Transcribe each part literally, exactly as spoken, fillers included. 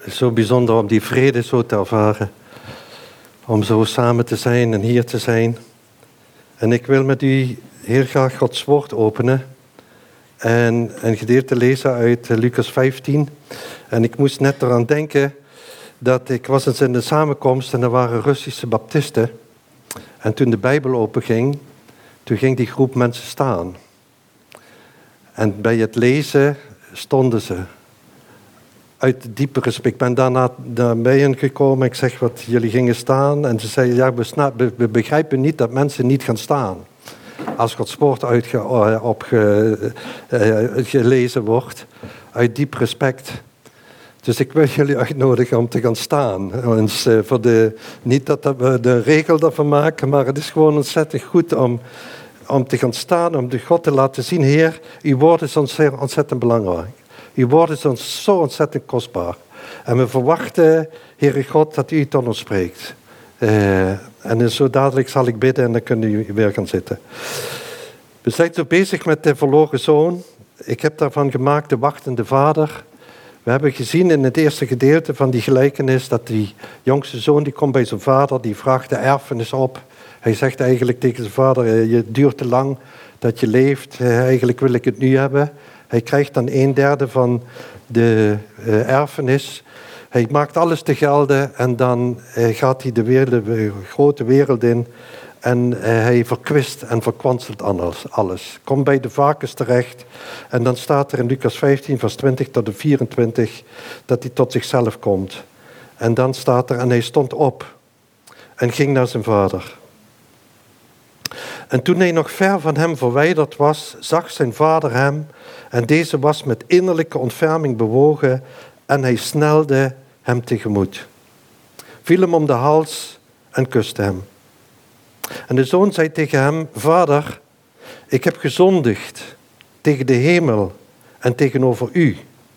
is zo bijzonder om die vrede zo te ervaren. Om zo samen te zijn en hier te zijn. En ik wil met u heel graag Gods woord openen. En een gedeelte lezen uit Lucas vijftien. En ik moest net eraan denken dat ik was eens in de samenkomst en er waren Russische baptisten. En toen de Bijbel openging, toen ging die groep mensen staan. En bij het lezen stonden ze. Uit diepe respect. Ik ben daarna bij hen gekomen. Ik zeg wat jullie gingen staan. En ze zeiden, ja, we, sna- we, we begrijpen niet dat mensen niet gaan staan. Als Gods woord uitge- opge- uh, gelezen wordt. Uit diep respect. Dus ik wil jullie uitnodigen om te gaan staan. Dus, uh, voor de, niet dat we de regel daarvan maken, maar het is gewoon ontzettend goed om, om te gaan staan. Om de God te laten zien, Heer, uw woord is ons zeer ontzettend belangrijk. Uw woord is ons zo ontzettend kostbaar. En we verwachten, Heere God, dat u tot ons spreekt. Uh, en zo dadelijk zal ik bidden en dan kunnen jullie weer gaan zitten. We zijn zo bezig met de verloren zoon. Ik heb daarvan gemaakt de wachtende vader. We hebben gezien in het eerste gedeelte van die gelijkenis dat die jongste zoon die komt bij zijn vader, die vraagt de erfenis op. Hij zegt eigenlijk tegen zijn vader, je duurt te lang dat je leeft, eigenlijk wil ik het nu hebben. Hij krijgt dan een derde van de uh, erfenis. Hij maakt alles te gelden en dan uh, gaat hij de, wereld, de grote wereld in. En uh, hij verkwist en verkwanselt alles, alles. Komt bij de varkens terecht. En dan staat er in Lucas vijftien, vers twintig tot de vierentwintig, dat hij tot zichzelf komt. En dan staat er, en hij stond op en ging naar zijn vader. En toen hij nog ver van hem verwijderd was, zag zijn vader hem. En deze was met innerlijke ontferming bewogen en hij snelde hem tegemoet. Viel hem om de hals en kuste hem. En de zoon zei tegen hem, vader, ik heb gezondigd tegen de hemel en tegenover u.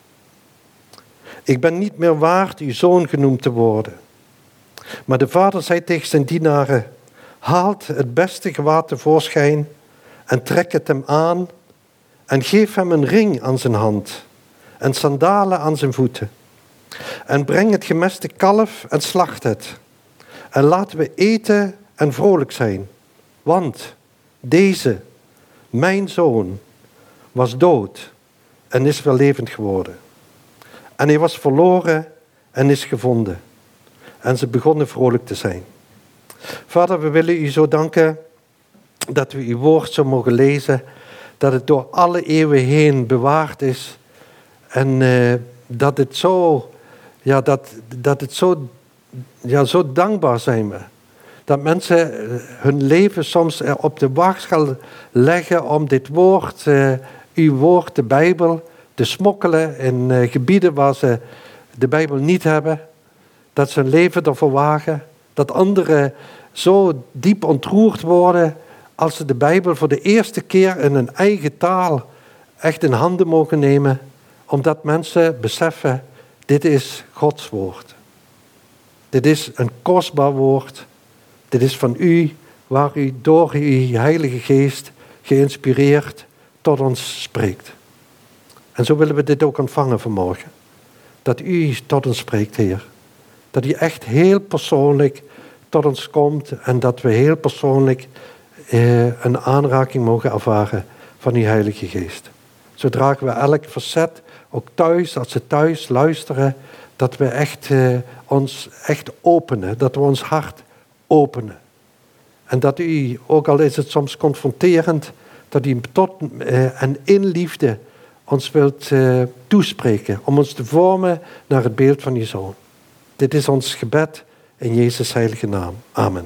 Ik ben niet meer waard uw zoon genoemd te worden. Maar de vader zei tegen zijn dienaren, haalt het beste gewaad tevoorschijn en trek het hem aan en geef hem een ring aan zijn hand en sandalen aan zijn voeten. En breng het gemeste kalf en slacht het. En laten we eten en vrolijk zijn. Want deze, mijn zoon, was dood en is weer levend geworden. En hij was verloren en is gevonden. En ze begonnen vrolijk te zijn. Vader, we willen u zo danken dat we uw woord zo mogen lezen. Dat het door alle eeuwen heen bewaard is. En uh, dat het zo, ja, dat, dat het zo, ja, zo dankbaar zijn we. Dat mensen hun leven soms op de waagschaal leggen om dit woord, uh, uw woord, de Bijbel, te smokkelen in uh, gebieden waar ze de Bijbel niet hebben. Dat ze hun leven ervoor wagen. Dat anderen zo diep ontroerd worden als ze de Bijbel voor de eerste keer in hun eigen taal echt in handen mogen nemen. Omdat mensen beseffen, dit is Gods woord. Dit is een kostbaar woord. Dit is van u, waar u door uw Heilige Geest geïnspireerd tot ons spreekt. En zo willen we dit ook ontvangen vanmorgen. Dat u tot ons spreekt, Heer. Dat u echt heel persoonlijk tot ons komt en dat we heel persoonlijk eh, een aanraking mogen ervaren van uw Heilige Geest. Zo dragen we elk facet, ook thuis, als ze thuis luisteren, dat we echt eh, ons echt openen, dat we ons hart openen. En dat u, ook al is het soms confronterend, dat u tot eh, en in liefde ons wilt eh, toespreken, om ons te vormen naar het beeld van uw Zoon. Dit is ons gebed in Jezus' heilige naam. Amen.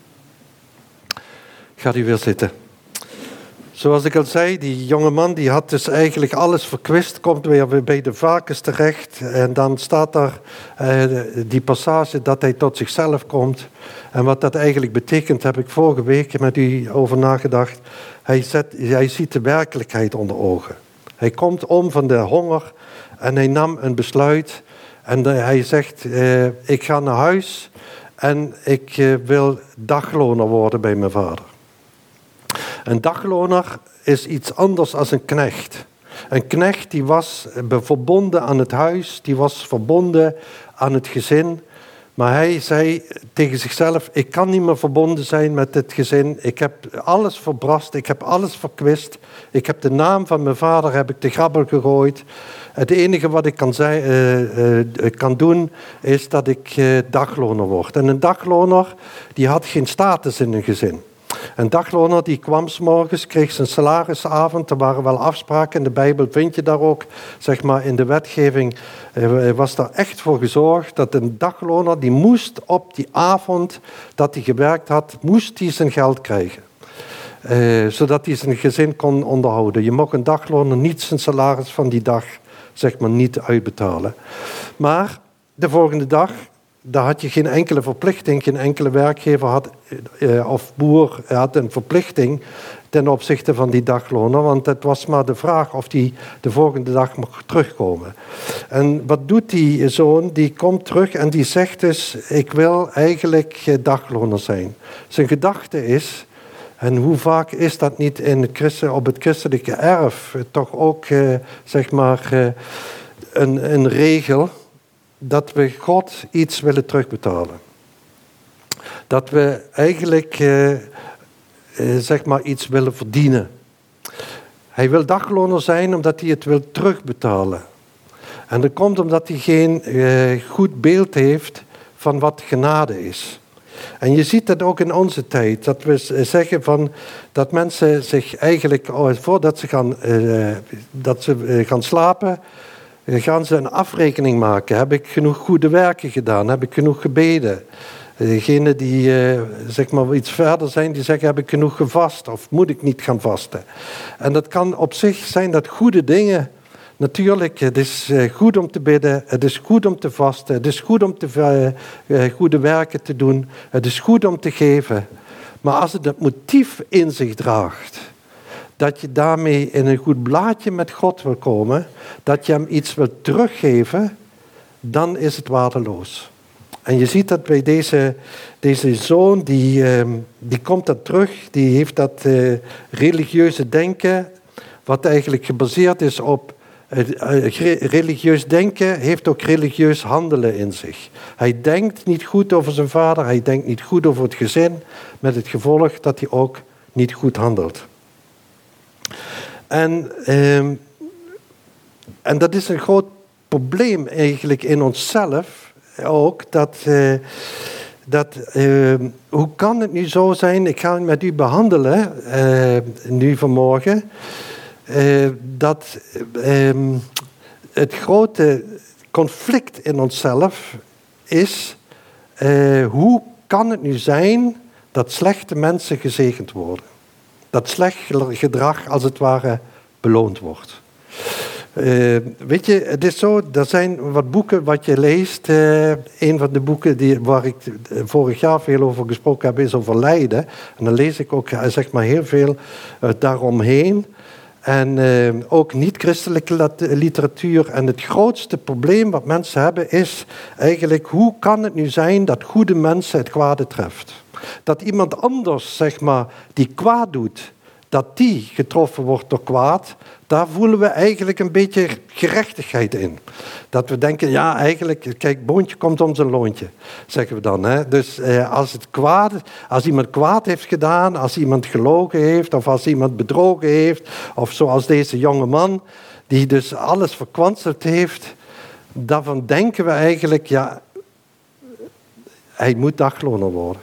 Gaat u weer zitten. Zoals ik al zei, die jonge man die had dus eigenlijk alles verkwist, komt weer bij de varkens terecht. En dan staat daar uh, die passage dat hij tot zichzelf komt. En wat dat eigenlijk betekent, heb ik vorige week met u over nagedacht. Hij, zet, hij ziet de werkelijkheid onder ogen. Hij komt om van de honger en hij nam een besluit. En de, hij zegt, uh, ik ga naar huis en ik uh, wil dagloner worden bij mijn vader. Een dagloner is iets anders dan een knecht. Een knecht die was verbonden aan het huis, die was verbonden aan het gezin. Maar hij zei tegen zichzelf, ik kan niet meer verbonden zijn met dit gezin. Ik heb alles verbrast, ik heb alles verkwist. Ik heb de naam van mijn vader heb ik te grabbel gegooid. Het enige wat ik kan, zei, uh, uh, kan doen is dat ik uh, dagloner word. En een dagloner die had geen status in een gezin. Een dagloner die kwam 's morgens, kreeg zijn salarisavond. Er waren wel afspraken in de Bijbel, vind je daar ook. Zeg maar in de wetgeving uh, was daar echt voor gezorgd dat een dagloner die moest op die avond dat hij gewerkt had, moest hij zijn geld krijgen. Uh, zodat hij zijn gezin kon onderhouden. Je mocht een dagloner niet zijn salaris van die dag zeg maar niet uitbetalen. Maar de volgende dag, daar had je geen enkele verplichting. Geen enkele werkgever had, uh, of boer had een verplichting ten opzichte van die dagloner. Want het was maar de vraag of die de volgende dag mocht terugkomen. En wat doet die zoon? Die komt terug en die zegt dus, ik wil eigenlijk dagloner zijn. Zijn gedachte is, en hoe vaak is dat niet in het christen, op het christelijke erf toch ook uh, zeg maar uh, een, een regel dat we God iets willen terugbetalen. Dat we eigenlijk uh, uh, zeg maar iets willen verdienen. Hij wil dagloner zijn omdat hij het wil terugbetalen. En dat komt omdat hij geen uh, goed beeld heeft van wat genade is. En je ziet dat ook in onze tijd, dat we zeggen van dat mensen zich eigenlijk, voordat ze gaan, uh, dat ze uh, gaan slapen, uh, gaan ze een afrekening maken. Heb ik genoeg goede werken gedaan? Heb ik genoeg gebeden? Degenen die uh, zeg maar iets verder zijn, die zeggen, heb ik genoeg gevast of moet ik niet gaan vasten? En dat kan op zich zijn dat goede dingen. Natuurlijk, het is goed om te bidden, het is goed om te vasten, het is goed om te, uh, goede werken te doen, het is goed om te geven. Maar als het het motief in zich draagt, dat je daarmee in een goed blaadje met God wil komen, dat je hem iets wilt teruggeven, dan is het waardeloos. En je ziet dat bij deze, deze zoon, die, uh, die komt dat terug, die heeft dat uh, religieuze denken, wat eigenlijk gebaseerd is op religieus denken heeft ook religieus handelen in zich. Hij denkt niet goed over zijn vader, hij denkt niet goed over het gezin, met het gevolg dat hij ook niet goed handelt. En, eh, en dat is een groot probleem eigenlijk in onszelf ook, dat, eh, dat eh, hoe kan het nu zo zijn, ik ga het met u behandelen, eh, nu vanmorgen, Uh, dat uh, het grote conflict in onszelf is, uh, hoe kan het nu zijn dat slechte mensen gezegend worden? Dat slecht gedrag als het ware beloond wordt. Uh, weet je, het is zo, er zijn wat boeken wat je leest. Uh, een van de boeken die, waar ik vorig jaar veel over gesproken heb is over lijden. En dan lees ik ook zeg maar heel veel uh, daaromheen. En uh, ook niet-christelijke literatuur. En het grootste probleem wat mensen hebben is eigenlijk, hoe kan het nu zijn dat goede mensen het kwade treft? Dat iemand anders, zeg maar, die kwaad doet, dat die getroffen wordt door kwaad, daar voelen we eigenlijk een beetje gerechtigheid in. Dat we denken, ja eigenlijk, kijk, boontje komt om zijn loontje, zeggen we dan. Hè? Dus eh, als, het kwaad, als iemand kwaad heeft gedaan, als iemand gelogen heeft, of als iemand bedrogen heeft, of zoals deze jonge man, die dus alles verkwanseld heeft, daarvan denken we eigenlijk, ja, hij moet dagloner worden.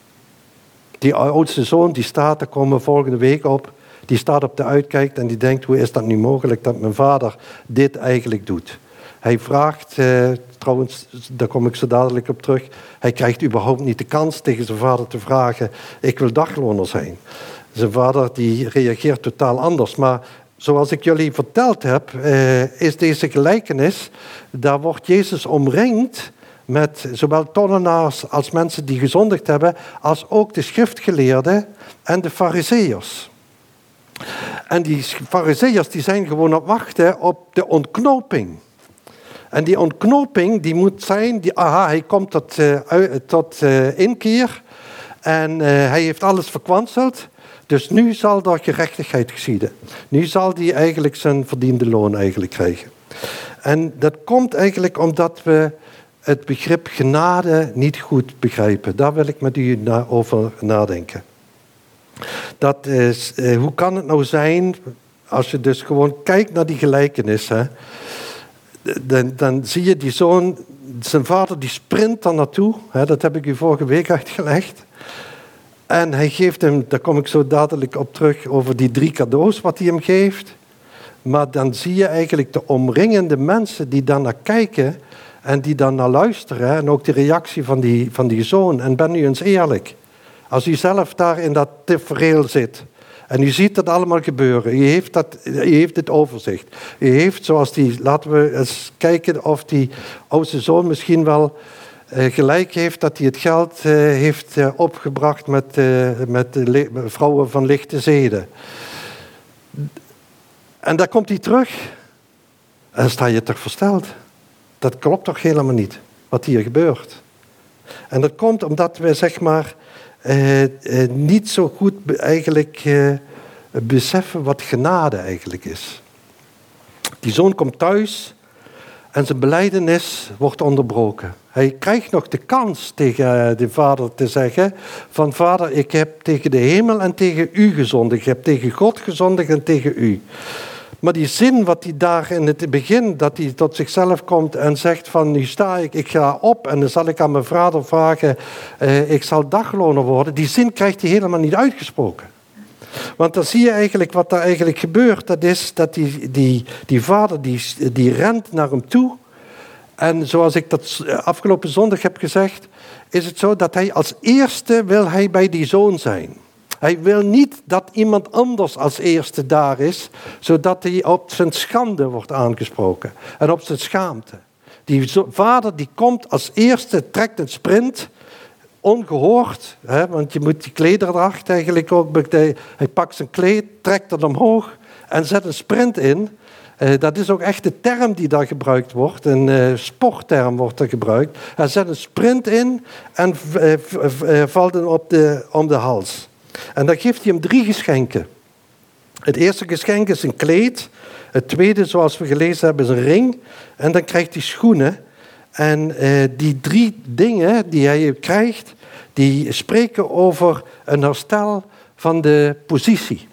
Die oudste zoon, die staat, daar komen we volgende week op, die staat op de uitkijk en die denkt, hoe is dat nu mogelijk dat mijn vader dit eigenlijk doet? Hij vraagt, eh, trouwens, daar kom ik zo dadelijk op terug, hij krijgt überhaupt niet de kans tegen zijn vader te vragen, ik wil dagloner zijn. Zijn vader die reageert totaal anders, maar zoals ik jullie verteld heb, eh, is deze gelijkenis, daar wordt Jezus omringd met zowel tollenaars als mensen die gezondigd hebben, als ook de schriftgeleerden en de farizeeërs. En die farizeeërs die zijn gewoon op wachten op de ontknoping. En die ontknoping die moet zijn, die, aha, hij komt tot, uh, tot uh, inkeer en uh, hij heeft alles verkwanseld. Dus nu zal er gerechtigheid geschieden. Nu zal hij eigenlijk zijn verdiende loon eigenlijk krijgen. En dat komt eigenlijk omdat we het begrip genade niet goed begrijpen. Daar wil ik met u na- over nadenken. Dat is, eh, hoe kan het nou zijn, als je dus gewoon kijkt naar die gelijkenis, hè, dan, dan zie je die zoon, zijn vader die sprint daar naartoe. Hè, dat heb ik u vorige week uitgelegd. En hij geeft hem, daar kom ik zo dadelijk op terug, over die drie cadeaus wat hij hem geeft. Maar dan zie je eigenlijk de omringende mensen die dan naar kijken en die dan naar luisteren. En ook de reactie van die, van die zoon. En ben nu eens eerlijk. Als u zelf daar in dat tafereel zit en u ziet dat allemaal gebeuren. U heeft, dat, u heeft het overzicht. U heeft zoals die, laten we eens kijken of die oudste zoon misschien wel uh, gelijk heeft dat hij het geld uh, heeft uh, opgebracht met, uh, met de le- vrouwen van lichte zeden. En dan komt hij terug. En dan sta je toch versteld. Dat klopt toch helemaal niet, wat hier gebeurt. En dat komt omdat we, zeg maar, eh, eh, niet zo goed be- eigenlijk eh, beseffen wat genade eigenlijk is. Die zoon komt thuis en zijn belijdenis wordt onderbroken. Hij krijgt nog de kans tegen de vader te zeggen van vader, ik heb tegen de hemel en tegen u gezondigd. Ik heb tegen God gezondigd en tegen u. Maar die zin wat hij daar in het begin, dat hij tot zichzelf komt en zegt van nu sta ik, ik ga op en dan zal ik aan mijn vader vragen, eh, ik zal dagloner worden. Die zin krijgt hij helemaal niet uitgesproken. Want dan zie je eigenlijk wat daar eigenlijk gebeurt. Dat is dat die, die, die vader die, die rent naar hem toe. En zoals ik dat afgelopen zondag heb gezegd, is het zo dat hij als eerste wil hij bij die zoon zijn. Hij wil niet dat iemand anders als eerste daar is, zodat hij op zijn schande wordt aangesproken en op zijn schaamte. Die zo, vader die komt als eerste, trekt een sprint, ongehoord, hè, want je moet die klederdracht eigenlijk ook, hij pakt zijn kleed, trekt het omhoog en zet een sprint in. Uh, dat is ook echt de term die daar gebruikt wordt, een uh, sportterm wordt er gebruikt. Hij zet een sprint in en uh, uh, valt hem op de, om de hals. En dan geeft hij hem drie geschenken. Het eerste geschenk is een kleed. Het tweede, zoals we gelezen hebben, is een ring. En dan krijgt hij schoenen. En uh, die drie dingen die hij krijgt, die spreken over een herstel van de positie.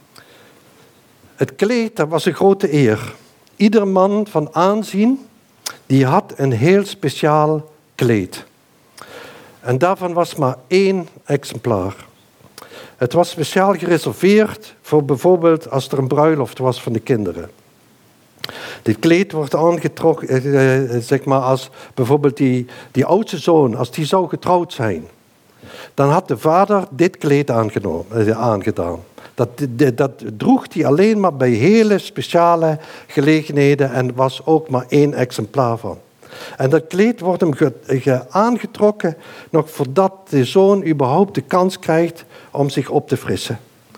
Het kleed, dat was een grote eer. Ieder man van aanzien, die had een heel speciaal kleed. En daarvan was maar één exemplaar. Het was speciaal gereserveerd voor bijvoorbeeld als er een bruiloft was van de kinderen. Dit kleed wordt aangetrokken, eh, zeg maar als bijvoorbeeld die, die oudste zoon, als die zou getrouwd zijn. Dan had de vader dit kleed aangenomen, eh, aangedaan. Dat, dat, dat droeg hij alleen maar bij hele speciale gelegenheden en was ook maar één exemplaar van. En dat kleed wordt hem ge, ge aangetrokken nog voordat de zoon überhaupt de kans krijgt om zich op te frissen.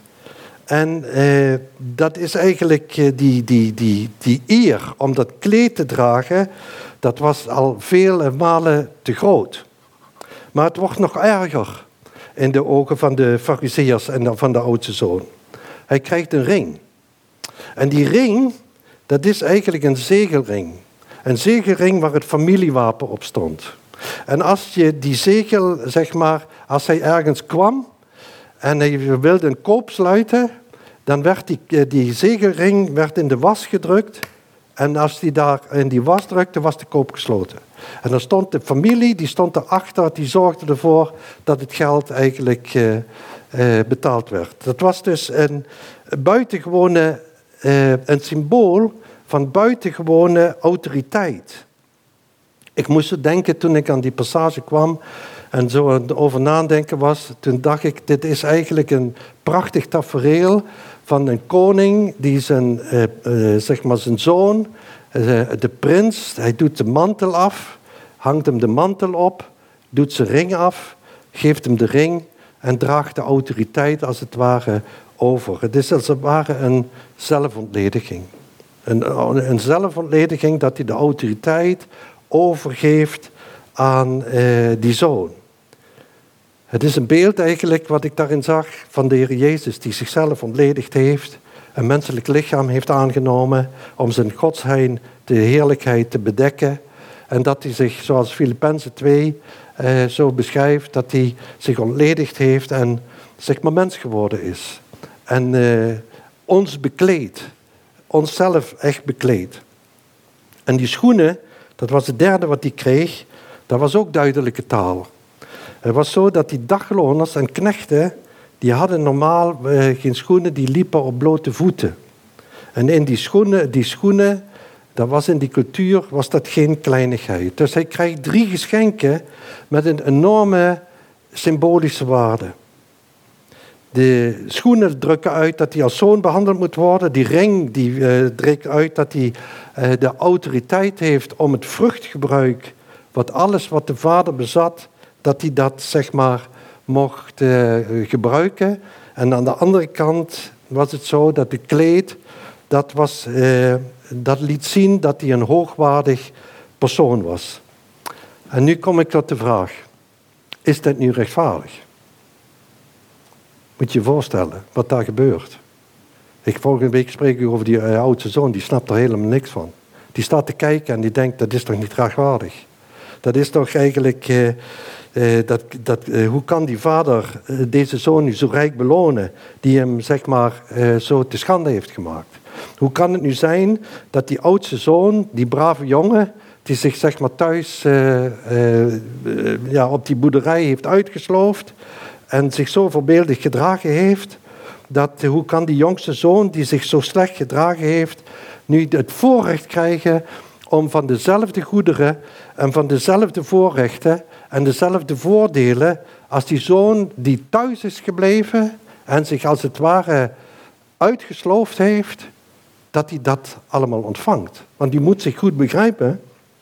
En eh, dat is eigenlijk eh, die, die, die, die eer om dat kleed te dragen, dat was al vele malen te groot. Maar het wordt nog erger in de ogen van de Farizeeërs en van de oudste zoon. Hij krijgt een ring. En die ring, dat is eigenlijk een zegelring. Een zegelring waar het familiewapen op stond. En als je die zegel, zeg maar, als hij ergens kwam en hij wilde een koop sluiten, dan werd die, die zegelring werd in de was gedrukt. En als hij daar in die was drukte, was de koop gesloten. En dan stond de familie, die stond erachter, die zorgde ervoor dat het geld eigenlijk uh, uh, betaald werd. Dat was dus een buitengewone, uh, een symbool van buitengewone autoriteit. Ik moest zo denken toen ik aan die passage kwam en zo over nadenken was, toen dacht ik, dit is eigenlijk een prachtig tafereel van een koning die zijn, uh, uh, zeg maar zijn zoon, uh, de prins, hij doet de mantel af, hangt hem de mantel op, doet zijn ring af, geeft hem de ring en draagt de autoriteit als het ware over. Het is als het ware een zelfontlediging. Een, een zelfontlediging dat hij de autoriteit overgeeft aan uh, die zoon. Het is een beeld eigenlijk wat ik daarin zag van de Heer Jezus die zichzelf ontledigd heeft, een menselijk lichaam heeft aangenomen om zijn godsheid, de heerlijkheid te bedekken. En dat hij zich, zoals Filippenzen twee eh, zo beschrijft, dat hij zich ontledigd heeft en zeg maar mens geworden is. En eh, ons bekleedt, onszelf echt bekleedt. En die schoenen, dat was het derde wat hij kreeg, dat was ook duidelijke taal. Het was zo dat die dagloners en knechten, die hadden normaal uh, geen schoenen, die liepen op blote voeten. En in die schoenen, die schoenen, dat was in die cultuur, was dat geen kleinigheid. Dus hij krijgt drie geschenken met een enorme symbolische waarde. De schoenen drukken uit dat hij als zoon behandeld moet worden. Die ring die uh, drukt uit dat hij uh, de autoriteit heeft om het vruchtgebruik, wat alles wat de vader bezat, dat hij dat zeg maar mocht uh, gebruiken. En aan de andere kant was het zo dat de kleed, dat, was, uh, dat liet zien dat hij een hoogwaardig persoon was. En nu kom ik tot de vraag, is dat nu rechtvaardig? Moet je je voorstellen wat daar gebeurt. Ik, volgende week spreek ik over die uh, oudste zoon, die snapt er helemaal niks van. Die staat te kijken en die denkt, dat is toch niet rechtvaardig? Dat is toch eigenlijk, uh, uh, dat, dat, uh, hoe kan die vader uh, deze zoon nu zo rijk belonen, die hem zeg maar uh, zo te schande heeft gemaakt? Hoe kan het nu zijn dat die oudste zoon, die brave jongen, die zich zeg maar thuis uh, uh, uh, ja, op die boerderij heeft uitgesloofd en zich zo voorbeeldig gedragen heeft, dat uh, hoe kan die jongste zoon, die zich zo slecht gedragen heeft, nu het voorrecht krijgen om van dezelfde goederen en van dezelfde voorrechten en dezelfde voordelen als die zoon die thuis is gebleven en zich als het ware uitgesloofd heeft, dat hij dat allemaal ontvangt. Want die moet zich goed begrijpen,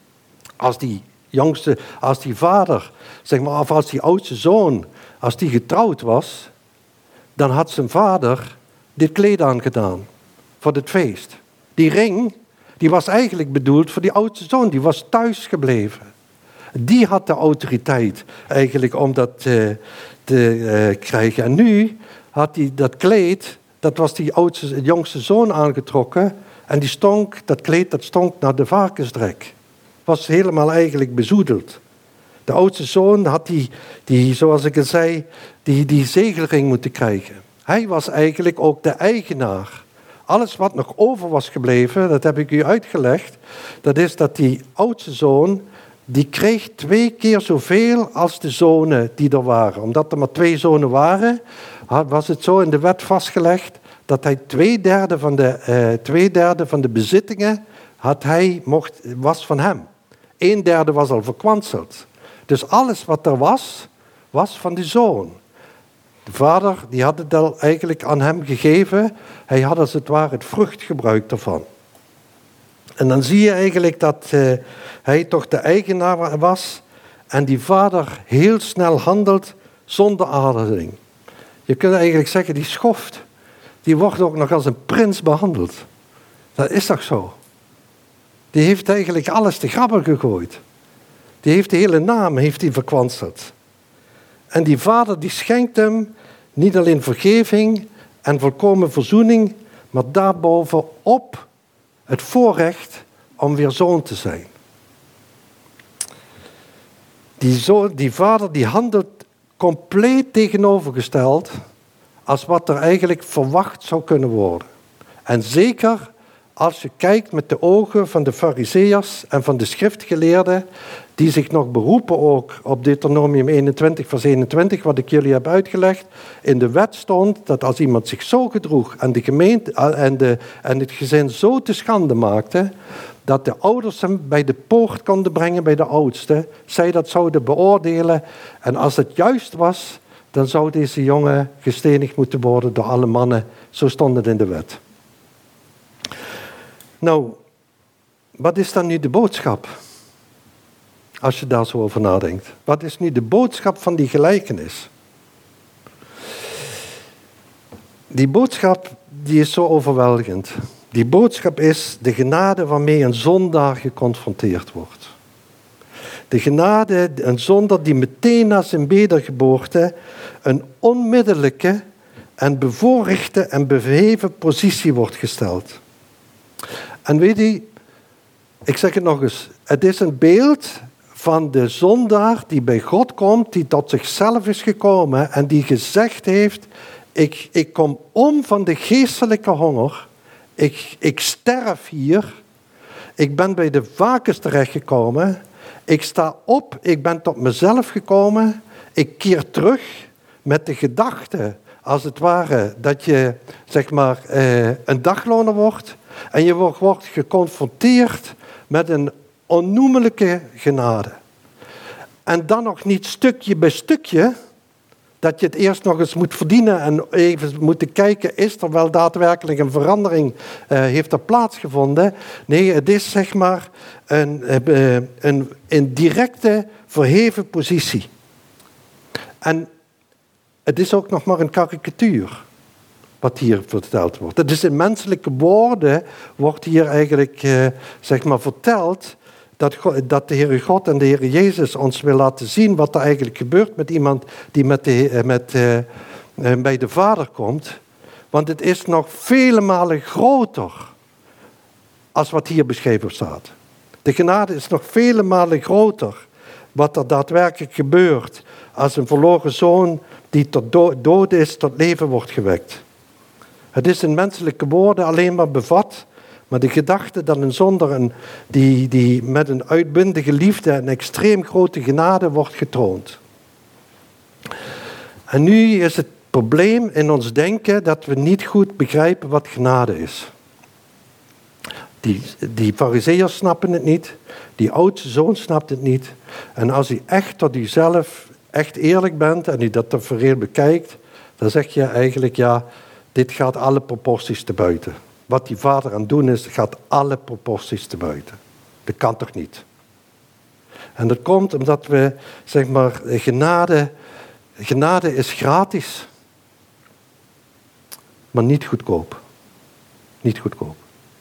als die jongste, als die vader, zeg maar, of als die oudste zoon, als die getrouwd was, dan had zijn vader dit kleed aangedaan voor het feest. Die ring, die was eigenlijk bedoeld voor die oudste zoon, die was thuis gebleven. Die had de autoriteit eigenlijk om dat uh, te uh, krijgen. En nu had hij dat kleed, dat was die oudste, jongste zoon aangetrokken. En die stonk, dat kleed dat stonk naar de varkensdrek. Was helemaal eigenlijk bezoedeld. De oudste zoon had die, die zoals ik al zei, die, die zegelring moeten krijgen. Hij was eigenlijk ook de eigenaar. Alles wat nog over was gebleven, dat heb ik u uitgelegd, dat is dat die oudste zoon, die kreeg twee keer zoveel als de zonen die er waren. Omdat er maar twee zonen waren, was het zo in de wet vastgelegd dat hij twee derde van de, uh, twee derde van de bezittingen had hij, mocht, was van hem. Een derde was al verkwanseld. Dus alles wat er was, was van de zoon. De vader die had het al eigenlijk aan hem gegeven. Hij had als het ware het vruchtgebruik ervan. En dan zie je eigenlijk dat uh, hij toch de eigenaar was en die vader heel snel handelt zonder aarzeling. Je kunt eigenlijk zeggen, die schoft, die wordt ook nog als een prins behandeld. Dat is toch zo? Die heeft eigenlijk alles te grabbel gegooid. Die heeft de hele naam heeft hij verkwanseld. En die vader die schenkt hem niet alleen vergeving en volkomen verzoening, maar daarbovenop het voorrecht om weer zoon te zijn. Die, zoon, die vader die handelt compleet tegenovergesteld als wat er eigenlijk verwacht zou kunnen worden. En zeker als je kijkt met de ogen van de Farizeeërs en van de schriftgeleerden, die zich nog beroepen ook op Deuteronomium eenentwintig vers eenentwintig, wat ik jullie heb uitgelegd. In de wet stond dat als iemand zich zo gedroeg en de gemeente en, de, en het gezin zo te schande maakte, dat de ouders hem bij de poort konden brengen bij de oudste, zij dat zouden beoordelen. En als het juist was, dan zou deze jongen gestenigd moeten worden door alle mannen. Zo stond het in de wet. Nou, wat is dan nu de boodschap? Als je daar zo over nadenkt. Wat is nu de boodschap van die gelijkenis? Die boodschap die is zo overweldigend. Die boodschap is de genade waarmee een zondaar geconfronteerd wordt. De genade, een zondaar die meteen na zijn wedergeboorte een onmiddellijke en bevoorrechte en beheven positie wordt gesteld. En weet u, ik zeg het nog eens, het is een beeld van de zondaar die bij God komt, die tot zichzelf is gekomen en die gezegd heeft, ik, ik kom om van de geestelijke honger, ik, ik sterf hier, ik ben bij de vakens terechtgekomen, ik sta op, ik ben tot mezelf gekomen, ik keer terug met de gedachte, als het ware, dat je zeg maar eh, een dagloner wordt en je wordt, wordt geconfronteerd met een onnoemelijke genade. En dan nog niet stukje bij stukje, dat je het eerst nog eens moet verdienen en even moeten kijken, is er wel daadwerkelijk een verandering, uh, heeft er plaatsgevonden? Nee, het is zeg maar een, uh, een, een directe verheven positie. En het is ook nog maar een karikatuur wat hier verteld wordt. Het is in menselijke woorden wordt hier eigenlijk uh, zeg maar verteld dat, God, dat de Heere God en de Heere Jezus ons wil laten zien wat er eigenlijk gebeurt met iemand die met de, met, uh, uh, bij de Vader komt. Want het is nog vele malen groter als wat hier beschreven staat. De genade is nog vele malen groter wat er daadwerkelijk gebeurt als een verloren zoon die tot dood is, tot leven wordt gewekt. Het is in menselijke woorden alleen maar bevat, maar de gedachte dat een zondaar een, die, die met een uitbundige liefde en extreem grote genade wordt getroond. En nu is het probleem in ons denken dat we niet goed begrijpen wat genade is. Die, die farizeeërs snappen het niet, die oudste zoon snapt het niet. En als u echt tot uzelf echt eerlijk bent en u dat tafereel bekijkt, dan zeg je eigenlijk, ja, dit gaat alle proporties te buiten. Wat die vader aan het doen is, gaat alle proporties te buiten. Dat kan toch niet? En dat komt omdat we, zeg maar, genade, genade is gratis, maar niet goedkoop. Niet goedkoop.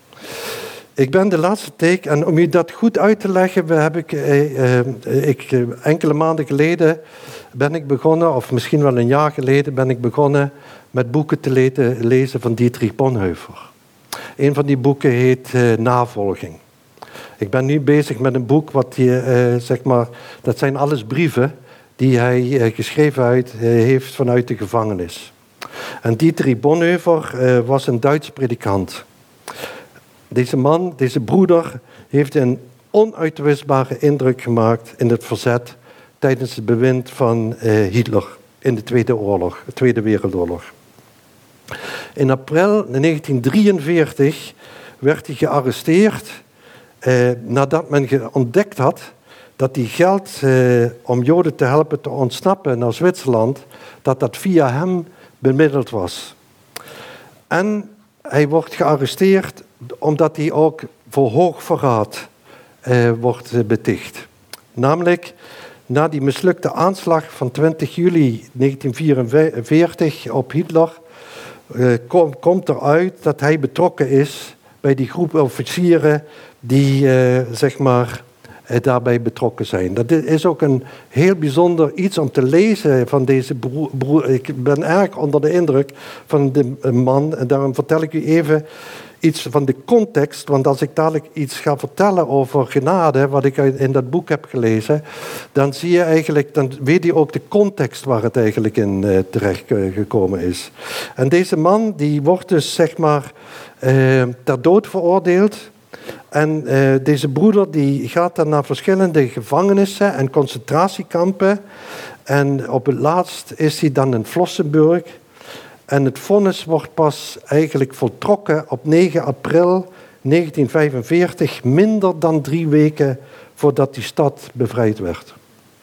Ik ben de laatste take, en om u dat goed uit te leggen, heb ik, eh, eh, ik eh, enkele maanden geleden ben ik begonnen, of misschien wel een jaar geleden, ben ik begonnen met boeken te le- lezen van Dietrich Bonhoeffer. Een van die boeken heet uh, Navolging. Ik ben nu bezig met een boek, wat die, uh, zeg maar, dat zijn alles brieven die hij uh, geschreven uit, uh, heeft vanuit de gevangenis. En Dietrich Bonhoeffer uh, was een Duits predikant. Deze man, deze broeder, heeft een onuitwisbare indruk gemaakt in het verzet tijdens het bewind van uh, Hitler in de Tweede Oorlog, de Tweede Wereldoorlog. In april negentien drieënveertig werd hij gearresteerd eh, nadat men ontdekt had dat die geld eh, om Joden te helpen te ontsnappen naar Zwitserland, dat dat via hem bemiddeld was. En hij wordt gearresteerd omdat hij ook voor hoogverraad eh, wordt beticht. Namelijk, na die mislukte aanslag van twintig juli negentien vierenveertig op Hitler, Uh, kom, komt eruit dat hij betrokken is bij die groep officieren die uh, zeg maar, uh, daarbij betrokken zijn. Dat is ook een heel bijzonder iets om te lezen van deze broer. broer. Ik ben erg onder de indruk van de man en daarom vertel ik u even iets van de context, want als ik dadelijk iets ga vertellen over genade, wat ik in dat boek heb gelezen, dan zie je eigenlijk, dan weet je ook de context waar het eigenlijk in uh, terecht uh, gekomen is. En deze man, die wordt dus, zeg maar, uh, ter dood veroordeeld. En uh, deze broeder, die gaat dan naar verschillende gevangenissen en concentratiekampen. En op het laatst is hij dan in Flossenburg. En het vonnis wordt pas eigenlijk voltrokken op negen april negentien vijfenveertig, minder dan drie weken voordat die stad bevrijd werd.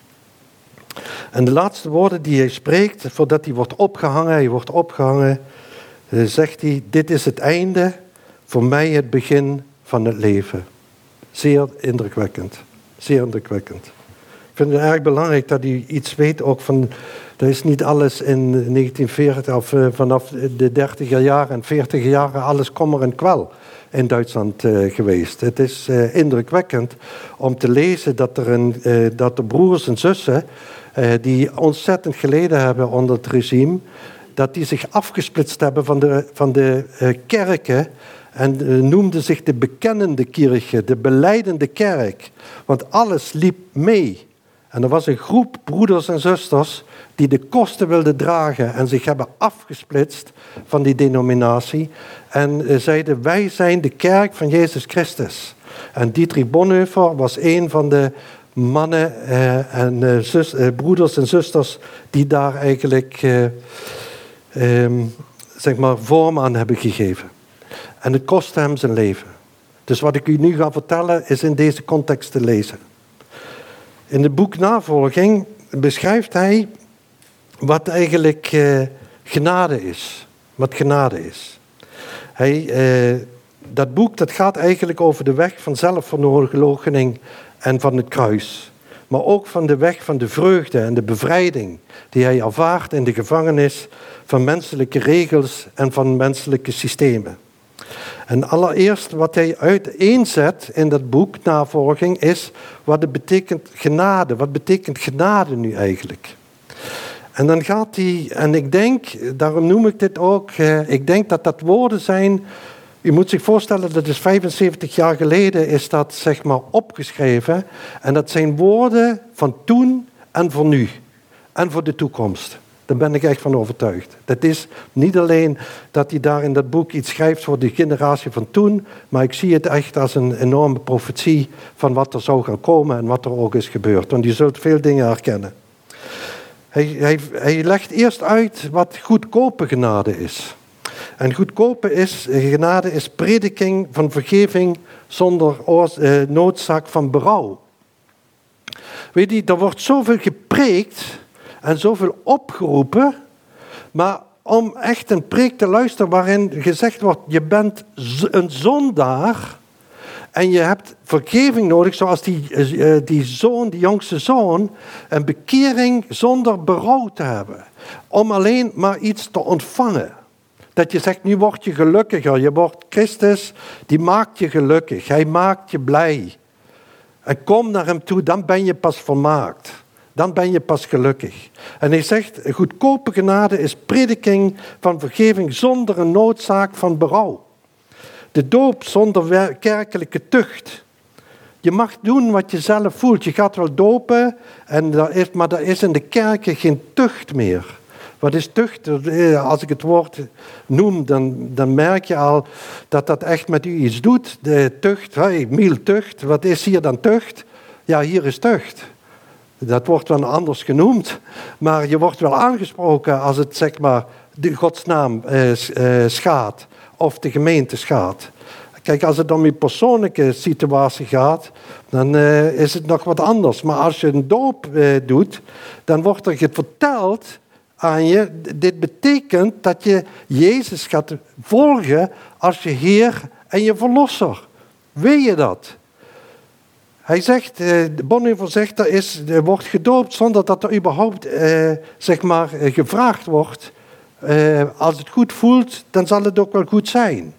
En de laatste woorden die hij spreekt, voordat hij wordt opgehangen, hij wordt opgehangen, zegt hij, dit is het einde, voor mij het begin van het leven. Zeer indrukwekkend, zeer indrukwekkend. Ik vind het erg belangrijk dat u iets weet ook van... Dat is niet alles in negentien veertig of uh, vanaf de dertiger jaren en veertiger jaren alles kommer en kwel in Duitsland uh, geweest. Het is uh, indrukwekkend om te lezen dat er, een, uh, dat de broers en zussen uh, die ontzettend geleden hebben onder het regime, dat die zich afgesplitst hebben van de, van de uh, kerken en uh, noemden zich de bekennende kirche, de belijdende kerk. Want alles liep mee. En er was een groep broeders en zusters die de kosten wilden dragen en zich hebben afgesplitst van die denominatie. En uh, zeiden, wij zijn de kerk van Jezus Christus. En Dietrich Bonhoeffer was een van de mannen uh, en uh, zus, uh, broeders en zusters die daar eigenlijk uh, um, zeg maar vorm aan hebben gegeven. En het kostte hem zijn leven. Dus wat ik u nu ga vertellen is in deze context te lezen. In het boek Navolging beschrijft hij wat eigenlijk uh, genade is. Wat genade is. Hij, uh, dat boek dat gaat eigenlijk over de weg van zelfverloochening en van het kruis. Maar ook van de weg van de vreugde en de bevrijding die hij ervaart in de gevangenis van menselijke regels en van menselijke systemen. En allereerst wat hij uiteenzet in dat boek Navolging is wat het betekent genade. Wat betekent genade nu eigenlijk? En dan gaat hij, en ik denk, daarom noem ik dit ook, eh, ik denk dat dat woorden zijn, u moet zich voorstellen dat is vijfenzeventig jaar geleden is dat zeg maar opgeschreven. En dat zijn woorden van toen en voor nu. En voor de toekomst. Daar ben ik echt van overtuigd. Dat is niet alleen dat hij daar in dat boek iets schrijft voor de generatie van toen, maar ik zie het echt als een enorme profetie van wat er zou gaan komen en wat er ook is gebeurd. Want je zult veel dingen herkennen. Hij, hij, hij legt eerst uit wat goedkope genade is. En goedkope is, genade is prediking van vergeving zonder oors, eh, noodzaak van berouw. Weet je, er wordt zoveel gepreekt en zoveel opgeroepen, maar om echt een preek te luisteren waarin gezegd wordt, je bent een zondaar en je hebt vergeving nodig, zoals die, uh, die zoon, die jongste zoon, een bekering zonder berouw te hebben. Om alleen maar iets te ontvangen. Dat je zegt, nu word je gelukkiger. Je wordt Christus, die maakt je gelukkig. Hij maakt je blij. En kom naar hem toe, dan ben je pas volmaakt. Dan ben je pas gelukkig. En hij zegt, goedkope genade is prediking van vergeving zonder een noodzaak van berouw. De doop zonder kerkelijke tucht. Je mag doen wat je zelf voelt. Je gaat wel dopen, en daar is, maar er is in de kerken geen tucht meer. Wat is tucht? Als ik het woord noem, dan, dan merk je al dat dat echt met u iets doet. De tucht, hey, miel tucht, wat is hier dan tucht? Ja, hier is tucht. Dat wordt wel anders genoemd, maar je wordt wel aangesproken als het zeg maar de Gods naam eh, schaadt of de gemeente schaadt. Kijk, als het om je persoonlijke situatie gaat, dan uh, is het nog wat anders. Maar als je een doop uh, doet, dan wordt er verteld aan je, dit betekent dat je Jezus gaat volgen als je Heer en je Verlosser. Weet je dat? Hij zegt, uh, Bonhoeffer zegt, er, is, er wordt gedoopt zonder dat er überhaupt uh, zeg maar, uh, gevraagd wordt. Uh, als het goed voelt, dan zal het ook wel goed zijn.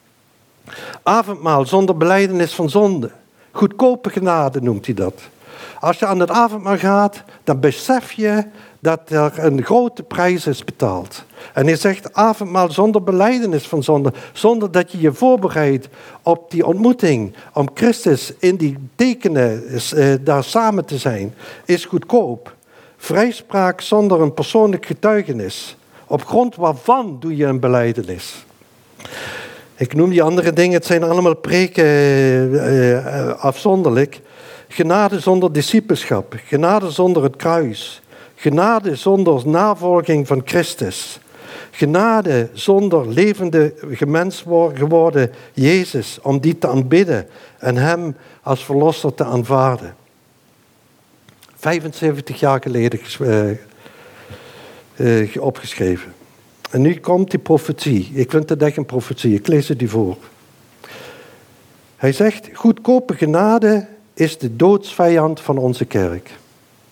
Avondmaal zonder belijdenis van zonde. Goedkope genade noemt hij dat. Als je aan het avondmaal gaat, dan besef je dat er een grote prijs is betaald. En hij zegt avondmaal zonder belijdenis van zonde. Zonder dat je je voorbereidt op die ontmoeting. Om Christus in die tekenen uh, daar samen te zijn. Is goedkoop. Vrijspraak zonder een persoonlijk getuigenis. Op grond waarvan doe je een belijdenis. Ik noem die andere dingen, het zijn allemaal preken uh, uh, afzonderlijk. Genade zonder discipelschap. Genade zonder het kruis. Genade zonder navolging van Christus. Genade zonder levende mens geworden Jezus, om die te aanbidden en hem als verlosser te aanvaarden. vijfenzeventig jaar geleden uh, uh, opgeschreven. En nu komt die profetie. Ik vind het echt een profetie. Ik lees het u voor. Hij zegt, goedkope genade is de doodsvijand van onze kerk.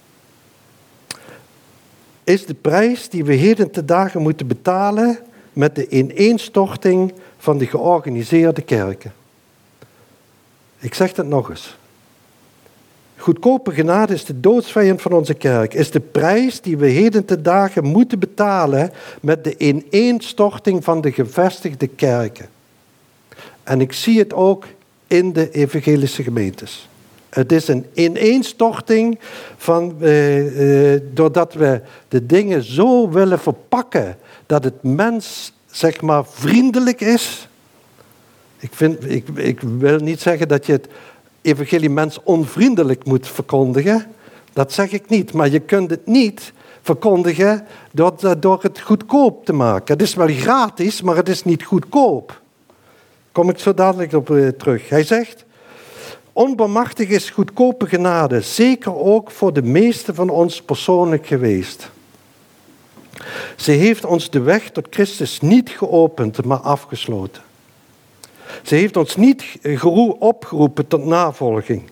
is de prijs die we heden te dagen moeten betalen met de ineenstorting van de georganiseerde kerken. Ik zeg het nog eens. Goedkope genade is de doodsvijand van onze kerk. Is de prijs die we heden te dagen moeten betalen met de ineenstorting van de gevestigde kerken. En ik zie het ook in de evangelische gemeentes. Het is een ineenstorting van, eh, eh, doordat we de dingen zo willen verpakken dat het mens, zeg maar, vriendelijk is. Ik, vind, ik, ik wil niet zeggen dat je het evangelie mens onvriendelijk moet verkondigen. Dat zeg ik niet. Maar je kunt het niet verkondigen door, door het goedkoop te maken. Het is wel gratis, maar het is niet goedkoop. Kom ik zo dadelijk op uh, terug. Hij zegt, onbarmachtig is goedkope genade, zeker ook voor de meesten van ons persoonlijk geweest. Ze heeft ons de weg tot Christus niet geopend, maar afgesloten. Ze heeft ons niet opgeroepen tot navolging.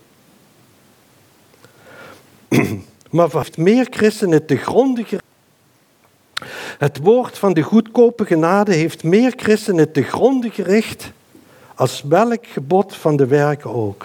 Maar heeft meer christenen te gronde gericht. Het woord van de goedkope genade heeft meer christenen te gronde gericht als welk gebod van de werken ook.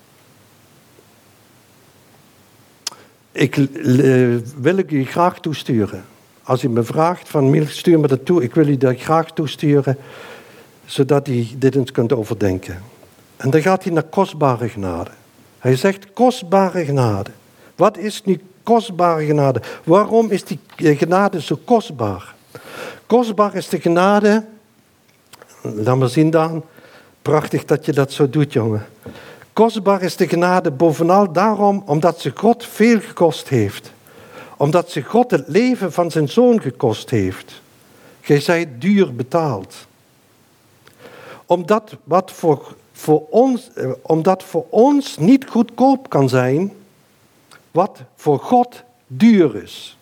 Ik uh, wil ik u graag toesturen. Als u me vraagt van Miel, stuur me dat toe. Ik wil u dat graag toesturen, zodat u dit eens kunt overdenken. En dan gaat hij naar kostbare genade. Hij zegt kostbare genade. Wat is nu kostbare genade? Waarom is die genade zo kostbaar? Kostbaar is de genade. Laat maar zien dan. Prachtig dat je dat zo doet, jongen. Kostbaar is de genade bovenal daarom omdat ze God veel gekost heeft. Omdat ze God het leven van zijn zoon gekost heeft. Gij zijt duur betaald. Omdat wat voor, voor ons, omdat voor ons niet goedkoop kan zijn, wat voor God duur is.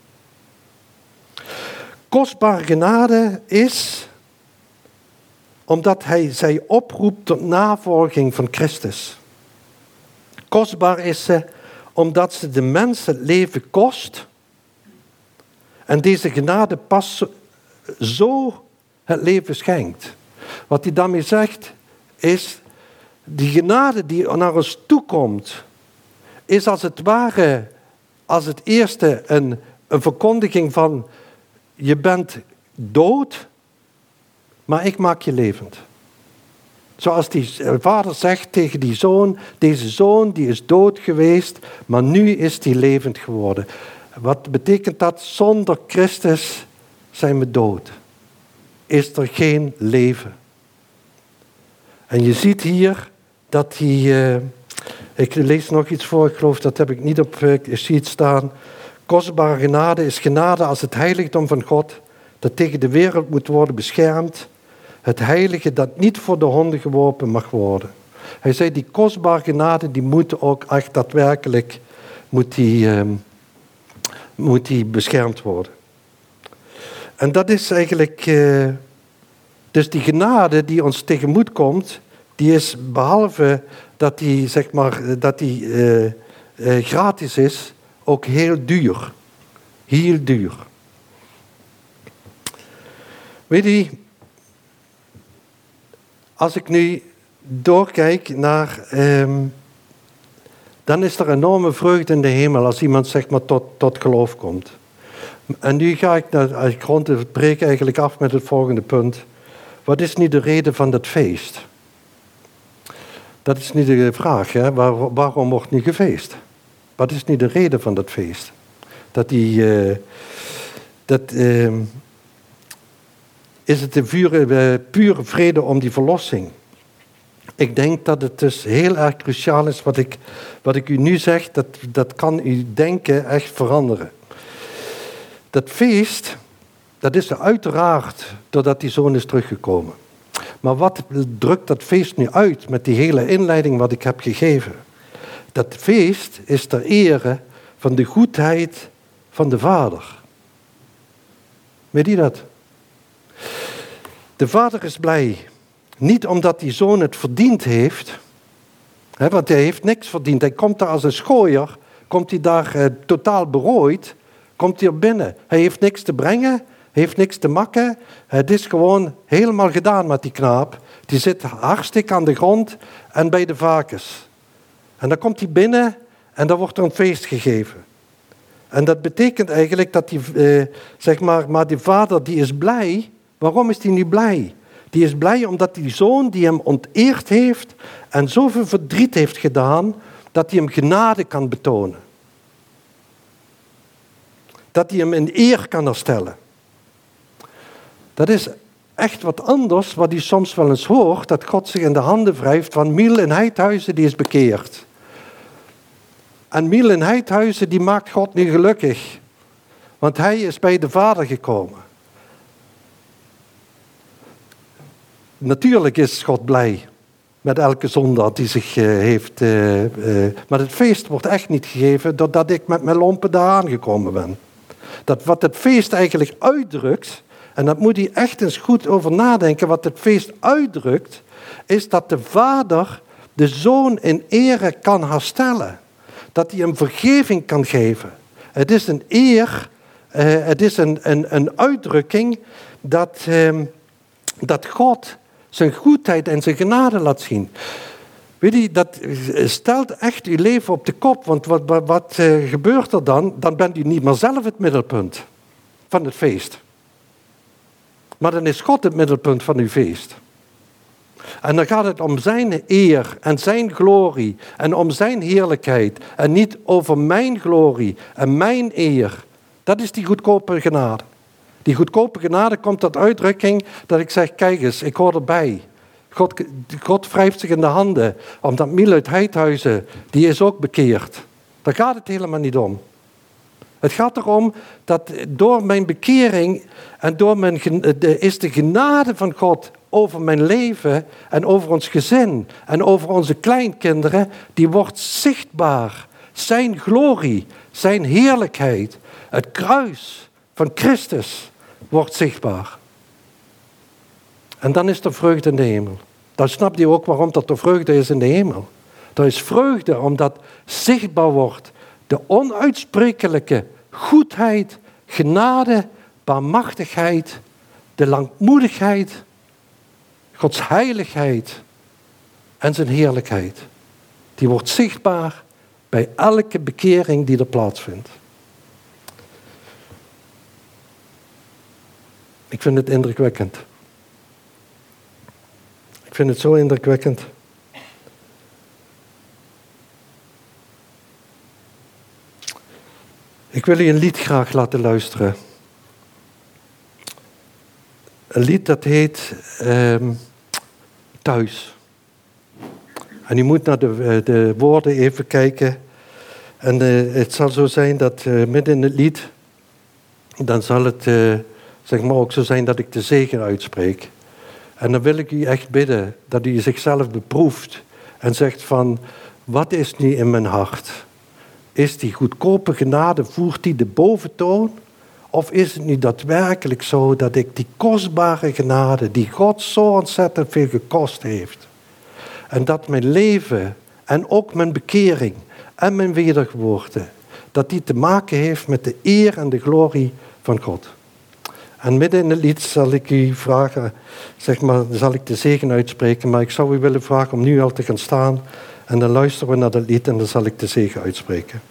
Kostbare genade is omdat hij zij oproept tot navolging van Christus. Kostbaar is ze omdat ze de mens het leven kost. En deze genade pas zo het leven schenkt. Wat hij daarmee zegt is, die genade die naar ons toekomt, is als het ware, als het eerste een, een verkondiging van, je bent dood, maar ik maak je levend. Zoals die vader zegt tegen die zoon, deze zoon die is dood geweest, maar nu is die levend geworden. Wat betekent dat? Zonder Christus zijn we dood. Is er geen leven. En je ziet hier dat hij, uh, ik lees nog iets voor, ik geloof dat heb ik niet op uh, sheet staan. Kostbare genade is genade als het heiligdom van God, dat tegen de wereld moet worden beschermd. Het heilige dat niet voor de honden geworpen mag worden. Hij zei, die kostbare genade, die moet ook echt daadwerkelijk moet die, uh, moet die beschermd worden. En dat is eigenlijk, uh, dus die genade die ons tegemoet komt, die is behalve dat die, zeg maar, dat die uh, uh, gratis is, ook heel duur. Heel duur. Weet je, als ik nu doorkijk naar, um, dan is er enorme vreugde in de hemel als iemand, zeg maar, tot, tot geloof komt. En nu ga ik, naar, ik rond de preek eigenlijk af met het volgende punt. Wat is nu de reden van dat feest? Dat is nu de vraag, hè? Waar, waarom wordt nu gefeest? Wat is nu de reden van dat feest? Dat die, uh, dat, uh, is het de pure, uh, pure vrede om die verlossing? Ik denk dat het dus heel erg cruciaal is wat ik, wat ik u nu zeg, dat, dat kan uw denken echt veranderen. Dat feest, dat is er uiteraard doordat die zoon is teruggekomen. Maar wat drukt dat feest nu uit met die hele inleiding wat ik heb gegeven? Dat feest is ter ere van de goedheid van de Vader. Weet je dat? De Vader is blij. Niet omdat die zoon het verdiend heeft. Hè, want hij heeft niks verdiend. Hij komt daar als een schooier. Komt hij daar eh, totaal berooid. komt hij er binnen. Hij heeft niks te brengen, hij heeft niks te makken. Het is gewoon helemaal gedaan met die knaap. Die zit hartstikke aan de grond en bij de varkens. En dan komt hij binnen en dan wordt er een feest gegeven. En dat betekent eigenlijk dat die, eh, zeg maar, maar die vader die is blij. Waarom is hij nu blij? Die is blij omdat die zoon die hem onteerd heeft en zoveel verdriet heeft gedaan, dat hij hem genade kan betonen. Dat hij hem in eer kan herstellen. Dat is echt wat anders wat hij soms wel eens hoort, dat God zich in de handen wrijft van Miel in Heidhuizen, die is bekeerd. En Miel in Heidhuizen, die maakt God nu gelukkig. Want hij is bij de Vader gekomen. Natuurlijk is God blij met elke zondaar die zich uh, heeft... Uh, uh, maar het feest wordt echt niet gegeven doordat ik met mijn lompen daar aangekomen ben. Dat wat het feest eigenlijk uitdrukt, en dat moet hij echt eens goed over nadenken, wat het feest uitdrukt, is dat de Vader de Zoon in ere kan herstellen. Dat hij hem vergeving kan geven. Het is een eer, uh, het is een, een, een uitdrukking dat, uh, dat God zijn goedheid en zijn genade laat zien. Weet je, dat stelt echt uw leven op de kop. Want wat, wat, wat uh, gebeurt er dan? Dan bent u niet meer zelf het middelpunt van het feest. Maar dan is God het middelpunt van uw feest. En dan gaat het om zijn eer en zijn glorie en om zijn heerlijkheid. En niet over mijn glorie en mijn eer. Dat is die goedkope genade. Die goedkope genade komt tot uitdrukking dat ik zeg, kijk eens, ik hoor erbij. God, God wrijft zich in de handen, omdat Miel uit Heidhuizen, die is ook bekeerd. Daar gaat het helemaal niet om. Het gaat erom dat door mijn bekering en door mijn, is de genade van God over mijn leven en over ons gezin en over onze kleinkinderen, die wordt zichtbaar. Zijn glorie, zijn heerlijkheid, het kruis van Christus wordt zichtbaar. En dan is er vreugde in de hemel. Dan snapt u ook waarom dat er vreugde is in de hemel. Er is vreugde omdat zichtbaar wordt de onuitsprekelijke goedheid, genade, barmachtigheid, de langmoedigheid, Gods heiligheid en zijn heerlijkheid. Die wordt zichtbaar bij elke bekering die er plaatsvindt. Ik vind het indrukwekkend. Ik vind het zo indrukwekkend. Ik wil u een lied graag laten luisteren. Een lied dat heet um, Thuis. En u moet naar de, de woorden even kijken. En uh, het zal zo zijn dat uh, midden in het lied, dan zal het uh, zeg maar ook zo zijn dat ik de zegen uitspreek. En dan wil ik u echt bidden dat u zichzelf beproeft en zegt van, wat is nu in mijn hart? Is die goedkope genade, voert die de boventoon? Of is het nu daadwerkelijk zo dat ik die kostbare genade, die God zo ontzettend veel gekost heeft, en dat mijn leven en ook mijn bekering en mijn wedergeboorte, dat die te maken heeft met de eer en de glorie van God? En midden in het lied zal ik u vragen, zeg maar, zal ik de zegen uitspreken, maar ik zou u willen vragen om nu al te gaan staan en dan luisteren we naar dat lied en dan zal ik de zegen uitspreken.